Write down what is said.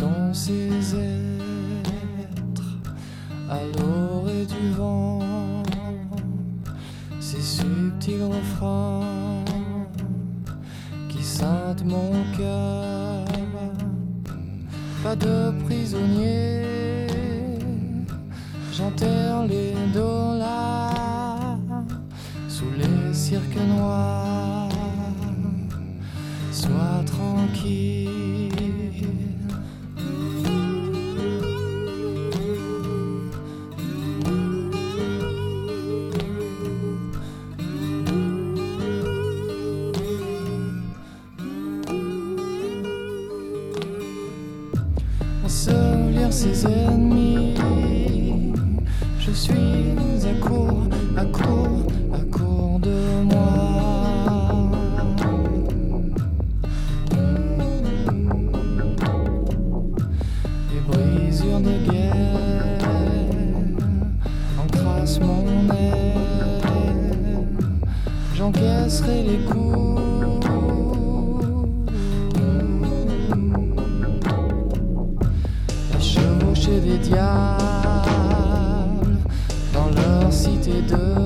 sont ces êtres à l'orée du vent, ces subtils refrains qui scindent mon cœur. Pas de prisonniers, j'enterre les dollars sous les cirques noirs. Sois tranquille. Ensevelir ses ennemis, je suis à court, à court, à court de moi. Les brisures de guerre encrassent mon aile, j'encaisserai les coups. Des diables dans leur cité de